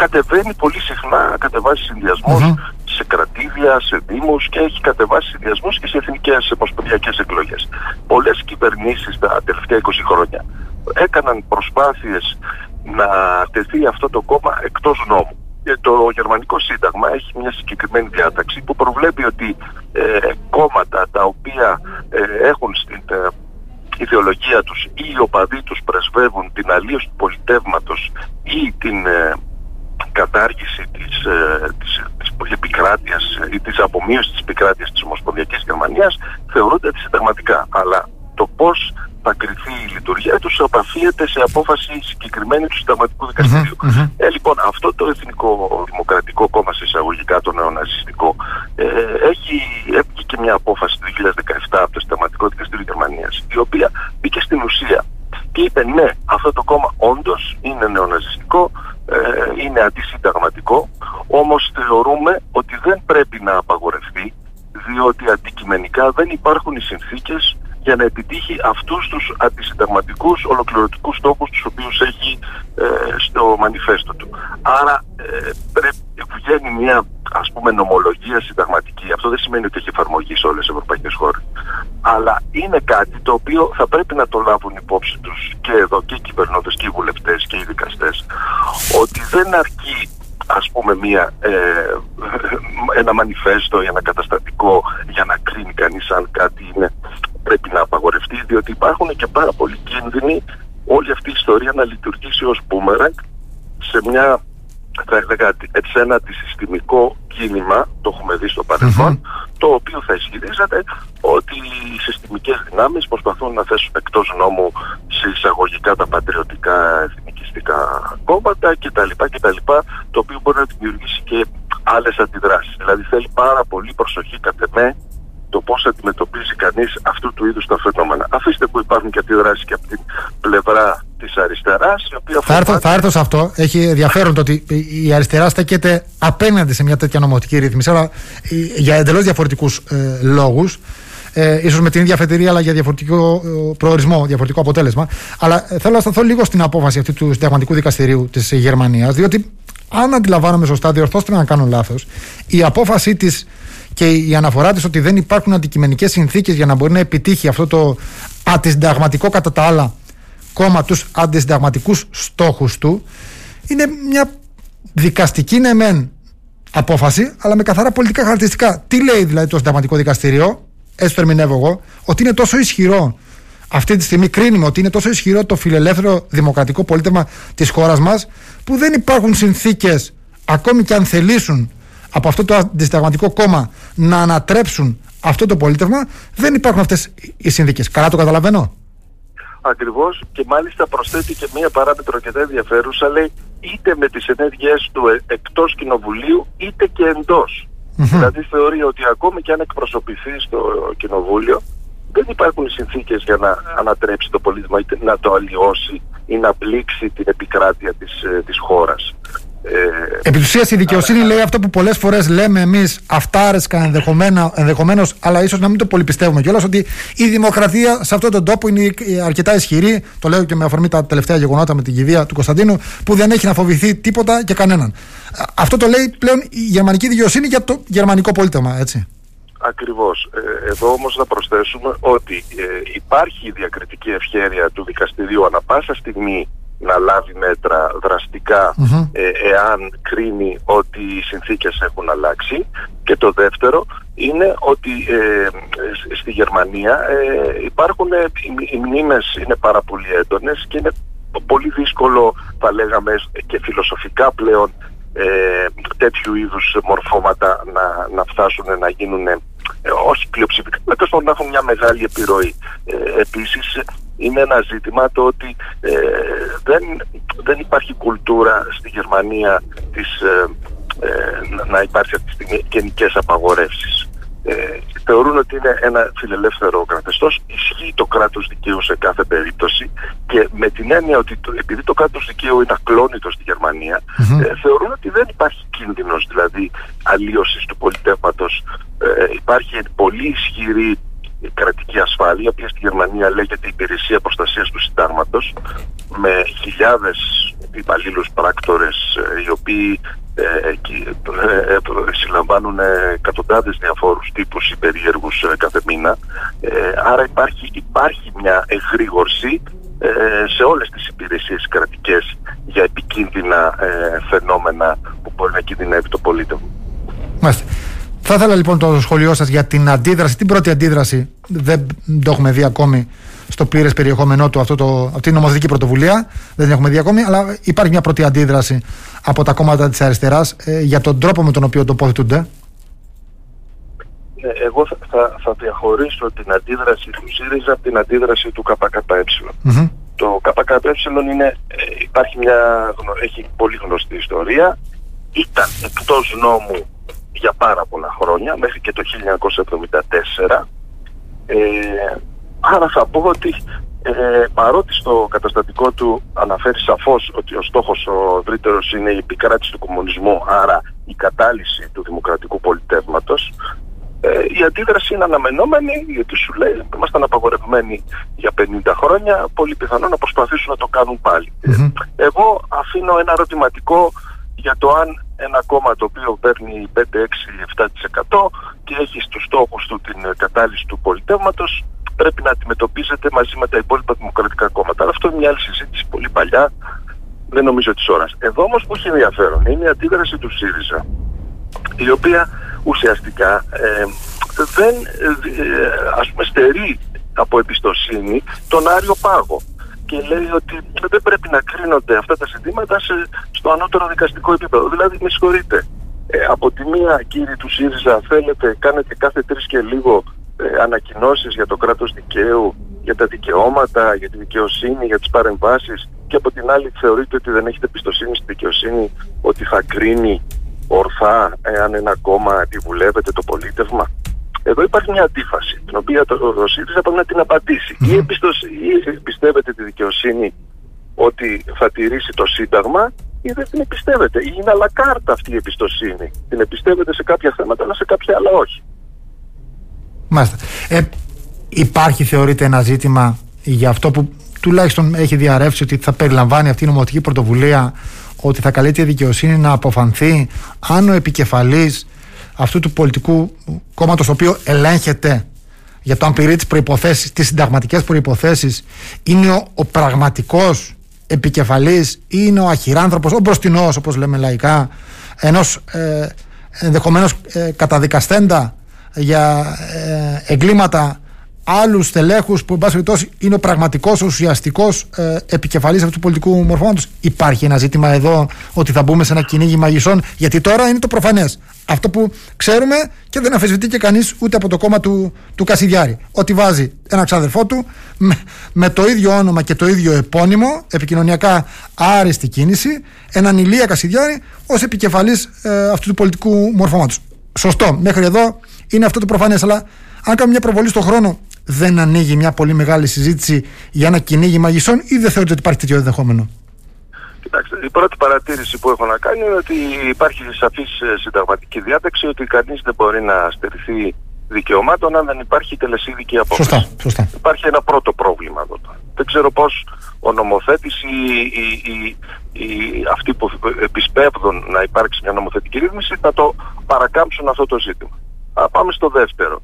κατεβαίνει πολύ συχνά, κατεβάζει συνδυασμούς σε κρατήδια, σε δήμους και έχει κατεβάσει συνδυασμούς και σε εθνικές ομοσπονδιακές εκλογές. Πολλές κυβερνήσεις τα τελευταία 20 χρόνια έκαναν προσπάθειες να τεθεί αυτό το κόμμα εκτός νόμου. Το Γερμανικό Σύνταγμα έχει μια συγκεκριμένη διάταξη που προβλέπει ότι κόμματα τα οποία έχουν στην ιδεολογία τους ή οι οπαδοί τους πρεσβεύουν την αλλίωση του πολιτεύματος ή την κατάργηση της επικράτειας ή της απομείωσης της επικράτειας της Ομοσπονδιακής Γερμανίας θεωρούνται αντισυνταγματικά. Αλλά το πώς θα κριθεί η λειτουργία τους επαφίεται σε απόφαση συγκεκριμένη του Συνταγματικού Δικαστηρίου. Λοιπόν, αυτό το Εθνικό Δημοκρατικό Κόμμα, σε εισαγωγικά το νεοναζιστικό, έβγηκε και μια απόφαση το 2017 από το Συνταγματικό Δικαστήριο Γερμανίας, η οποία μπήκε στην ουσία και είπε ναι, αυτό το κόμμα όντως είναι νεοναζιστικό, είναι αντισυνταγματικό, όμως θεωρούμε ότι δεν πρέπει να απαγορευτεί, διότι αντικειμενικά δεν υπάρχουν οι συνθήκες για να επιτύχει αυτούς τους αντισυνταγματικούς ολοκληρωτικούς στόχους τους οποίους έχει στο μανιφέστο του. Άρα βγαίνει μια, ας πούμε, νομολογία συνταγματική. Αυτό δεν σημαίνει ότι έχει εφαρμογή σε όλες τις ευρωπαϊκές χώρες. Αλλά είναι κάτι το οποίο θα πρέπει να το λάβουν υπόψη τους και εδώ και οι κυβερνώντες και οι βουλευτές και οι δικαστές, ότι δεν αρκεί, ας πούμε, ένα μανιφέστο ή ένα καταστατικό για να κρίνει κανείς αν κάτι πρέπει να απαγορευτεί, διότι υπάρχουν και πάρα πολλοί κίνδυνοι όλη αυτή η ιστορία να λειτουργήσει ως μπούμεραγκ σε ένα αντισυστημικό κίνημα, το έχουμε δει στο παρελθόν, το οποίο θα ισχυρίζεται ότι οι συστημικές δυνάμεις προσπαθούν να θέσουν εκτός νόμου σε εισαγωγικά τα πατριωτικά εθνικιστικά κόμματα κτλ. Το οποίο μπορεί να δημιουργήσει και άλλες αντιδράσεις. Δηλαδή θέλει πάρα πολύ προσοχή κατ' εμέ το πώς αντιμετωπίζει κανείς αυτού του είδους τα φαινόμενα. Αφήστε που υπάρχουν και αντιδράσεις και από την πλευρά της αριστεράς, η οποία θα έρθω σε αυτό. Έχει ενδιαφέρον το ότι η αριστερά στέκεται απέναντι σε μια τέτοια νομοθετική ρύθμιση, αλλά για εντελώς διαφορετικούς λόγους. Ίσως με την ίδια αφετηρία, αλλά για διαφορετικό προορισμό, διαφορετικό αποτέλεσμα. Αλλά θέλω να σταθώ λίγο στην απόφαση αυτή του Συνταγματικού Δικαστηρίου της Γερμανίας, διότι αν αντιλαμβάνομαι σωστά, διορθώστε να κάνω λάθος, η απόφαση της και η αναφορά της ότι δεν υπάρχουν αντικειμενικές συνθήκες για να μπορεί να επιτύχει αυτό το αντισυνταγματικό κατά τα άλλα κόμμα τους αντισυνταγματικούς στόχους του, είναι μια δικαστική ναι μεν απόφαση, αλλά με καθαρά πολιτικά χαρακτηριστικά. Τι λέει δηλαδή το Συνταγματικό Δικαστήριο, έτσι το ερμηνεύω εγώ, ότι είναι τόσο ισχυρό αυτή τη στιγμή, κρίνουμε ότι είναι τόσο ισχυρό το φιλελεύθερο δημοκρατικό πολίτευμα της χώρας μας, που δεν υπάρχουν συνθήκες, ακόμη και αν θελήσουν από αυτό το αντισυνταγματικό κόμμα να ανατρέψουν αυτό το πολίτευμα, δεν υπάρχουν αυτές οι συνθήκες. Καλά το καταλαβαίνω? Ακριβώς, και μάλιστα προσθέτει και μία παράμετρο και δεν ενδιαφέρουσα, λέει είτε με τις ενέργειές του εκτός κοινοβουλίου είτε και εντός. Δηλαδή θεωρεί ότι ακόμη και αν εκπροσωπηθεί στο κοινοβούλιο, δεν υπάρχουν συνθήκες για να ανατρέψει το πολίτευμα είτε να το αλλοιώσει ή να πλήξει την επικράτεια της χώρας. Επί της ουσίας η δικαιοσύνη λέει αυτό που πολλές φορές λέμε εμείς αυτάρεσκα ενδεχομένως, αλλά ίσως να μην το πολυπιστεύουμε κιόλας, ότι η δημοκρατία σε αυτόν τον τόπο είναι αρκετά ισχυρή. Το λέω και με αφορμή τα τελευταία γεγονότα με την κηδεία του Κωνσταντίνου, που δεν έχει να φοβηθεί τίποτα και κανέναν. Αυτό το λέει πλέον η γερμανική δικαιοσύνη για το γερμανικό πολίτευμα, έτσι. Ακριβώς. Εδώ όμως να προσθέσουμε ότι υπάρχει η διακριτική ευχέρεια του δικαστηρίου ανά πάσα στιγμή να λάβει μέτρα δραστικά εάν κρίνει ότι οι συνθήκες έχουν αλλάξει. Και το δεύτερο είναι ότι στη Γερμανία υπάρχουν οι μνήμες είναι πάρα πολύ έντονες και είναι πολύ δύσκολο, θα λέγαμε, και φιλοσοφικά πλέον τέτοιου είδους μορφώματα να φτάσουν να γίνουν όχι πλειοψηφικά, αλλά να έχουν μια μεγάλη επιρροή. Επίσης είναι ένα ζήτημα το ότι δεν υπάρχει κουλτούρα στη Γερμανία να υπάρχει αυτή τη στιγμή γενικές απαγορεύσεις. Θεωρούν ότι είναι ένα φιλελεύθερο καθεστώς, ισχύει το κράτος δικαίου σε κάθε περίπτωση και με την έννοια ότι επειδή το κράτος δικαίου είναι ακλόνητο στη Γερμανία, θεωρούν ότι δεν υπάρχει κίνδυνος δηλαδή αλλίωσης του πολιτεύματος. Υπάρχει πολύ ισχυρή κρατική ασφάλεια, η οποία στη Γερμανία λέγεται Υπηρεσία Προστασίας του Συντάγματος, με χιλιάδες υπαλλήλους πράκτορες οι οποίοι συλλαμβάνουν εκατοντάδες διαφόρους τύπους ή περίεργους κάθε μήνα. Άρα υπάρχει μια εγρήγορση σε όλες τις υπηρεσίες κρατικές για επικίνδυνα φαινόμενα που μπορεί να κινδυνεύει το πολίτευμα. Μάλιστα. Θα ήθελα λοιπόν το σχολείο σας για την αντίδραση, την πρώτη αντίδραση, δεν το έχουμε δει ακόμη στο πλήρες περιεχόμενό του αυτή την νομοθετική πρωτοβουλία, δεν την έχουμε δει ακόμη, αλλά υπάρχει μια πρώτη αντίδραση από τα κόμματα της αριστεράς για τον τρόπο με τον οποίο τοποθετούνται. Εγώ θα διαχωρίσω την αντίδραση του ΣΥΡΙΖΑ από την αντίδραση του ΚΚΕ. Το ΚΚΕ έχει πολύ γνωστή ιστορία, ήταν εκτός νόμου για πάρα πολλά χρόνια, μέχρι και το 1974. Άρα θα πω ότι παρότι στο καταστατικό του αναφέρει σαφώς ότι ο στόχος ο ευρύτερος είναι η επικράτηση του κομμουνισμού, άρα η κατάλυση του δημοκρατικού πολιτεύματος, η αντίδραση είναι αναμενόμενη, γιατί σου λέει ήμασταν απαγορευμένοι για 50 χρόνια, πολύ πιθανό να προσπαθήσουν να το κάνουν πάλι. Εγώ αφήνω ένα ερωτηματικό για το αν ένα κόμμα το οποίο παίρνει 5, 6, 7% και έχει στους στόχους του την κατάλυση του πολιτεύματος πρέπει να αντιμετωπίζεται μαζί με τα υπόλοιπα δημοκρατικά κόμματα. Αλλά αυτό είναι μια άλλη συζήτηση πολύ παλιά, δεν νομίζω της ώρας. Εδώ όμως που έχει ενδιαφέρον είναι η αντίδραση του ΣΥΡΙΖΑ, η οποία ουσιαστικά δεν στερεί από εμπιστοσύνη τον Άριο Πάγο και λέει ότι δεν πρέπει να κρίνονται αυτά τα ζητήματα στο ανώτερο δικαστικό επίπεδο. Δηλαδή, με συγχωρείτε, από τη μία, κύριοι του ΣΥΡΙΖΑ, κάνετε κάθε 3 και λίγο ανακοινώσεις για το κράτος δικαίου, για τα δικαιώματα, για τη δικαιοσύνη, για τις παρεμβάσεις, και από την άλλη θεωρείτε ότι δεν έχετε εμπιστοσύνη στη δικαιοσύνη, ότι θα κρίνει ορθά εάν ένα κόμμα αντιβουλεύεται το πολίτευμα. Εδώ υπάρχει μια αντίφαση, την οποία ο ΣΥΡΙΖΑ πρέπει να την απαντήσει. Ή πιστεύετε τη δικαιοσύνη ότι θα τηρήσει το Σύνταγμα, ή δεν την εμπιστεύετε. Ή είναι αλακάρτα αυτή η εμπιστοσύνη. Την εμπιστεύετε σε κάποια θέματα, αλλά σε κάποια άλλα όχι. Μάλιστα. Υπάρχει, θεωρείτε, ένα ζήτημα για αυτό που τουλάχιστον έχει διαρρεύσει ότι θα περιλαμβάνει αυτή η νομοθετική πρωτοβουλία, ότι θα καλεί τη δικαιοσύνη να αποφανθεί αν ο επικεφαλής αυτού του πολιτικού κόμματος, το οποίο ελέγχεται για το αν πληρεί τις προϋποθέσεις, τις συνταγματικές προϋποθέσεις, είναι ο πραγματικός επικεφαλής ή είναι ο αχυράνθρωπος, ο μπροστινός, όπως λέμε λαϊκά, ενός ενδεχομένως καταδικαστέντα για εγκλήματα άλλους στελέχους που, εν πάση περιπτώσει, είναι ο πραγματικός, ο ουσιαστικός επικεφαλής αυτού του πολιτικού μορφώματος. Υπάρχει ένα ζήτημα εδώ ότι θα μπούμε σε ένα κυνήγι μαγισσών, γιατί τώρα είναι το προφανές. Αυτό που ξέρουμε και δεν αμφισβητεί και κανείς ούτε από το κόμμα του Κασιδιάρη. Ότι βάζει ένα ξάδερφό του με το ίδιο όνομα και το ίδιο επώνυμο, επικοινωνιακά άριστη κίνηση, έναν Ηλία Κασιδιάρη ως επικεφαλής αυτού του πολιτικού μορφώματος. Σωστό, μέχρι εδώ είναι αυτό το προφανές, αλλά αν κάνουμε μια προβολή στον χρόνο, δεν ανοίγει μια πολύ μεγάλη συζήτηση για ένα κυνήγι μαγισσών, ή δεν θεωρείτε ότι υπάρχει τέτοιο ενδεχόμενο? Κοιτάξτε, η πρώτη παρατήρηση που έχω να κάνω είναι ότι υπάρχει σαφής συνταγματική διάταξη ότι κανείς δεν μπορεί να στερηθεί δικαιωμάτων αν δεν υπάρχει τελεσίδικη απόφαση. Σωστά. Υπάρχει ένα πρώτο πρόβλημα εδώ. Δεν ξέρω πώς ο νομοθέτης ή αυτοί που επισπεύδουν να υπάρξει μια νομοθετική ρύθμιση θα το παρακάμψουν αυτό το ζήτημα. Πάμε στο δεύτερο.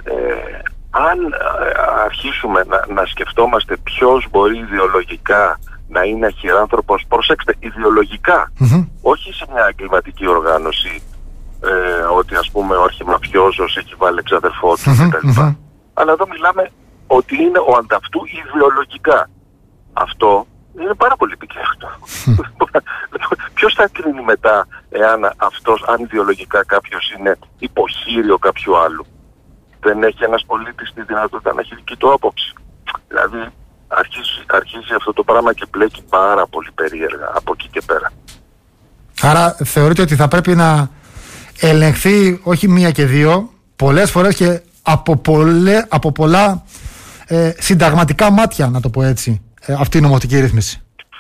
Αν αρχίσουμε να σκεφτόμαστε ποιος μπορεί ιδεολογικά να είναι αχυράνθρωπος, προσέξτε, ιδεολογικά, όχι σε μια εγκληματική οργάνωση, ότι ας πούμε ο αρχιμαφιόζος έχει βάλει εξαδερφό του κτλ. Αλλά εδώ μιλάμε ότι είναι ο ανταυτού ιδεολογικά. Αυτό είναι πάρα πολύ επικίνδυνο. Ποιος θα κρίνει μετά αν ιδεολογικά κάποιος είναι υποχείριο κάποιου άλλου? Δεν έχει ένας πολίτης τη δυνατότητα να έχει δική του άποψη. Δηλαδή αρχίζει αυτό το πράγμα και μπλέκει πάρα πολύ περίεργα από εκεί και πέρα. Άρα θεωρείτε ότι θα πρέπει να ελεγχθεί όχι μία και δύο, πολλές φορές και από πολλά συνταγματικά μάτια, να το πω έτσι, αυτή η νομοθετική ρύθμιση?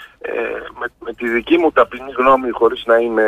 Με τη δική μου ταπεινή γνώμη, χωρίς να είμαι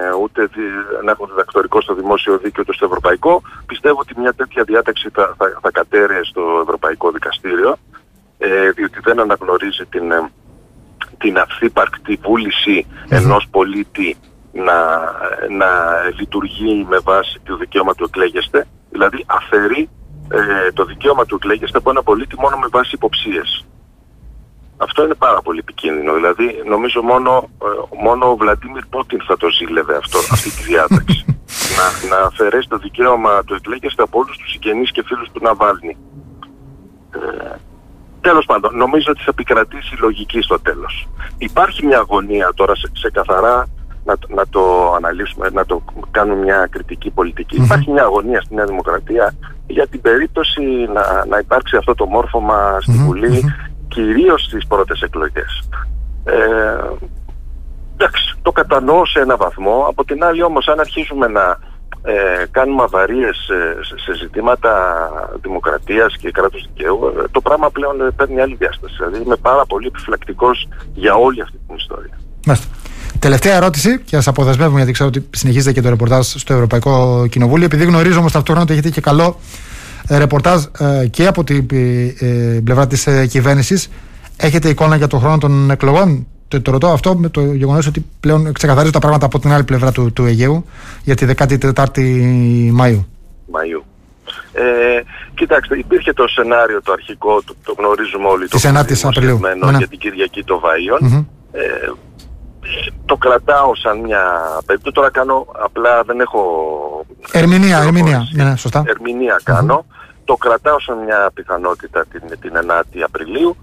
να έχω διδακτορικό στο δημόσιο δίκαιο ούτε στο ευρωπαϊκό, πιστεύω ότι μια τέτοια διάταξη θα κατέρεε στο Ευρωπαϊκό Δικαστήριο, διότι δεν αναγνωρίζει την αυθύπαρκτη βούληση ενός πολίτη να λειτουργεί με βάση το δικαίωμα του εκλέγεστε, δηλαδή αφαιρεί το δικαίωμα του εκλέγεστε από ένα πολίτη μόνο με βάση υποψίες. Αυτό είναι πάρα πολύ επικίνδυνο. Δηλαδή, νομίζω μόνο ο Βλαντίμιρ Πούτιν θα το ζήλευε αυτή τη διάταξη. να αφαιρέσει το δικαίωμα του εκλέγεστε από όλους τους συγγενείς και φίλους του Ναβάλνη. Τέλος πάντων, νομίζω ότι θα επικρατήσει λογική στο τέλος. Υπάρχει μια αγωνία τώρα σε καθαρά να το αναλύσουμε, να το κάνουμε μια κριτική πολιτική. Υπάρχει μια αγωνία στη Νέα Δημοκρατία για την περίπτωση να υπάρξει αυτό το μόρφωμα στη Βουλή, κυρίως στις πρώτες εκλογές. Εντάξει, το κατανοώ σε ένα βαθμό. Από την άλλη όμως, αν αρχίζουμε να κάνουμε αβαρίες σε ζητήματα δημοκρατίας και κράτους δικαίου, το πράγμα πλέον παίρνει άλλη διάσταση. Δηλαδή είμαι πάρα πολύ επιφυλακτικός για όλη αυτή την ιστορία. Μάλιστα. Τελευταία ερώτηση, και σας αποδεσμεύουμε γιατί ξέρω ότι συνεχίζετε και το ρεπορτάζ στο Ευρωπαϊκό Κοινοβούλιο. Επειδή γνωρίζω όμως ταυτόχρονα ότι έχετε και καλό ρεπορτάζ και από την πλευρά της κυβέρνησης, έχετε εικόνα για τον χρόνο των εκλογών? Το ρωτώ αυτό με το γεγονός ότι πλέον ξεκαθαρίζουν τα πράγματα από την άλλη πλευρά του Αιγαίου για τη 14η Μαΐου. Κοιτάξτε, υπήρχε το σενάριο το αρχικό, το γνωρίζουμε όλοι, το 9η Απριλίου για την Κυριακή των Βαΐων. Το κρατάω σαν μια περίπτωση. Τώρα κάνω, απλά δεν έχω ερμηνεία, ναι, σωστά. Ερμηνεία κάνω. Το κρατάω σαν μια πιθανότητα την 9η Απριλίου.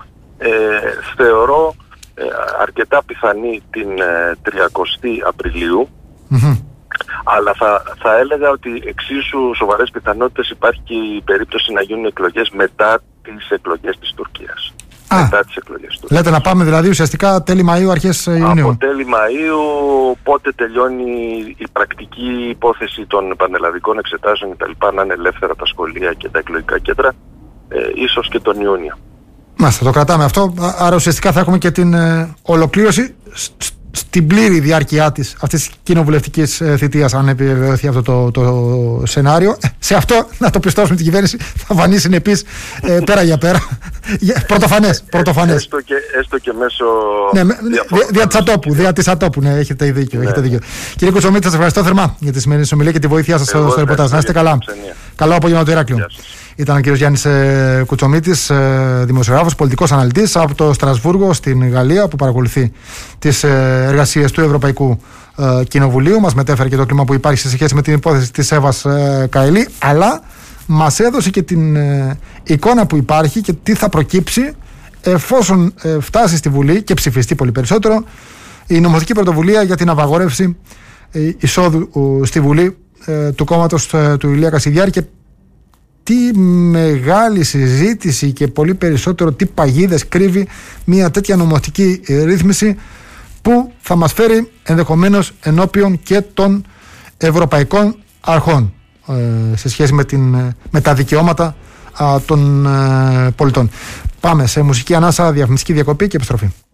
Θεωρώ αρκετά πιθανή την 30η Απριλίου. Αλλά θα έλεγα ότι εξίσου σοβαρές πιθανότητες υπάρχει και η περίπτωση να γίνουν εκλογές μετά τις εκλογές της Τουρκίας. Μετά τις εκλογές του. Λέτε να πάμε δηλαδή ουσιαστικά τέλη Μαΐου, αρχές Ιουνίου. Από τέλη Μαΐου, πότε τελειώνει η πρακτική υπόθεση των πανελλαδικών εξετάσεων κτλ. Να είναι ελεύθερα τα σχολεία και τα εκλογικά κέντρα, ίσως και τον Ιούνιο. Μάλιστα, το κρατάμε αυτό. Άρα ουσιαστικά θα έχουμε και την ολοκλήρωση στην πλήρη διάρκεια της αυτής της κοινοβουλευτικής θητείας, αν επιβεβαιωθεί αυτό το σενάριο. Σε αυτό να το πιστώσουμε την κυβέρνηση, θα φανεί συνεπής πέρα για πέρα. Πρωτοφανές. Έστω και μέσω. Ναι, δια της ατόπου. Ναι, έχετε δίκιο. Κύριε Κουτσομίτη, σας ευχαριστώ θερμά για τη σημερινή συνομιλία και τη βοήθειά σας στο ρεπορτάζ. Να είστε καλά. Καλό απόγευμα το Ηράκλειο. Ήταν ο κύριος Γιάννης Κουτσομίτης, δημοσιογράφος, πολιτικός αναλυτής από το Στρασβούργο στην Γαλλία, που παρακολουθεί τις εργασίες του Ευρωπαϊκού Κοινοβουλίου. Μας μετέφερε και το κλίμα που υπάρχει σε σχέση με την υπόθεση της Εύας Καηλή, αλλά μας έδωσε και την εικόνα που υπάρχει και τι θα προκύψει εφόσον φτάσει στη Βουλή και ψηφιστεί πολύ περισσότερο η νομοθετική πρωτοβουλία για την απαγόρευση εισόδου στη Βουλή του κόμματος του Ηλία Κασιδιάρη, και τι μεγάλη συζήτηση και πολύ περισσότερο τι παγίδες κρύβει μια τέτοια νομοθετική ρύθμιση που θα μας φέρει ενδεχομένως ενώπιον και των ευρωπαϊκών αρχών σε σχέση με τα δικαιώματα των πολιτών. Πάμε σε μουσική ανάσα, διαφημιστική διακοπή και επιστροφή.